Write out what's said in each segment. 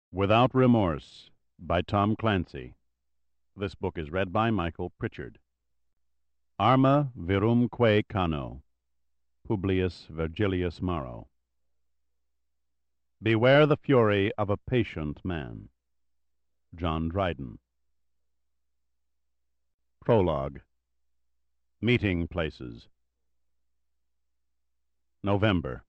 Without Remorse by Tom Clancy. This book is read by Michael Pritchard. Arma virumque cano. Publius Virgilius Maro. Beware the fury of a patient man. John Dryden. Prologue. Meeting Places. November.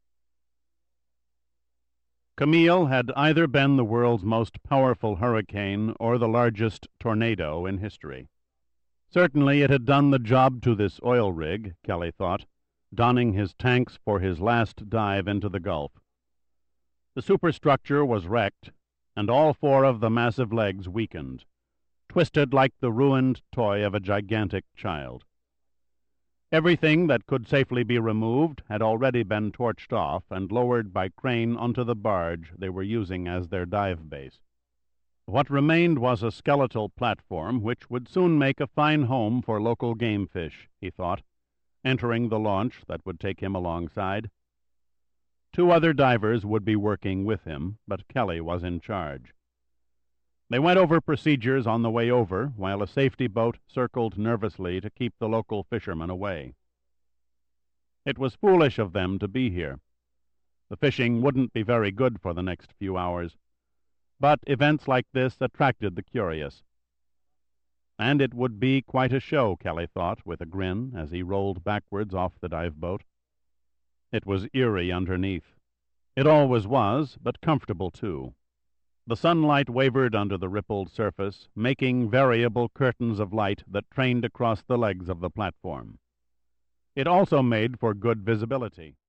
Camille had either been the world's most powerful hurricane or the largest tornado in history. Certainly it had done the job to this oil rig, Kelly thought, donning his tanks for his last dive into the Gulf. The superstructure was wrecked, and all four of the massive legs weakened, twisted like the ruined toy of a gigantic child. Everything that could safely be removed had already been torched off and lowered by crane onto the barge they were using as their dive base. What remained was a skeletal platform which would soon make a fine home for local game fish, he thought, entering the launch that would take him alongside. Two other divers would be working with him, but Kelly was in charge. They went over procedures on the way over, while a safety boat circled nervously to keep the local fishermen away. It was foolish of them to be here. The fishing wouldn't be very good for the next few hours, but events like this attracted the curious. And it would be quite a show, Kelly thought, with a grin, as he rolled backwards off the dive boat. It was eerie underneath. It always was, but comfortable too. The sunlight wavered under the rippled surface, making variable curtains of light that trained across the legs of the platform. It also made for good visibility.